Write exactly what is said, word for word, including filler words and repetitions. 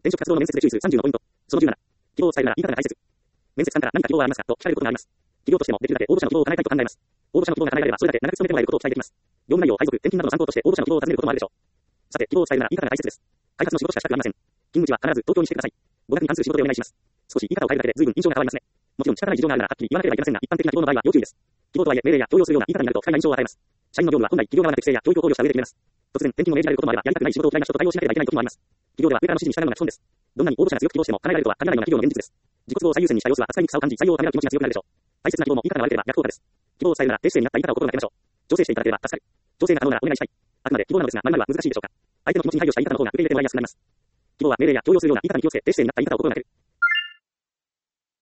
転職活動の面接で注意するさんじゅうのポイント。そのじゅうなな。希望を伝えるなら言い方が大切。面接官から何か希望はありますかと聞かれることがあります。企業としてもできるだけ応募者の希望を叶えたいと考えます。応募者の希望が叶えられればそれだけ長く勤めてもらえることを期待できます。業務内容、配属、転勤などの参考として応募者の希望を尋ねることもあるでしょう。さて、希望を伝えるなら言い方が大切です。開発の仕事しかしたくありません。勤務地は必ず東京にしてください。語学に関する仕事でお願いします。少し言い方を変えるだけで随分印象が変わりますね。もちろん仕方ない事情があるならはっきり言わなければいけませんが、一般的な希望の場合は要注意です。希望とはいえ命令や強要するような言い方になると不快な印象を与えます。社員の業務は本来企業側の適性や教育を考慮した上で決めます。突然転勤を命じられることもあれば、やりたくない仕事を嫌いな人と対応しなければいけない時もあります。企業では上からの指示に従うのが基本です。どんなに応募者が強く希望しても叶えられるとは限らないのが企業の現実です。自己都合を最優先にした様子は扱いにくさを感じ、採用をためらう気持ちが強くなるでしょう。大切な希望も言い方が悪ければ逆効果です。希望を伝えるなら低姿勢になった言い方を心がけましょう。調整していただければ助かる。調整が可能ならお願いしたい。あくまで希望なのですが、〇〇は難しいでしょうか。相手の気持ちに配慮した言い方の方が受け入れてもらいやすくなります。希望は命令や強要するような言い方に気をつけ、低姿勢になった言い方を心がける。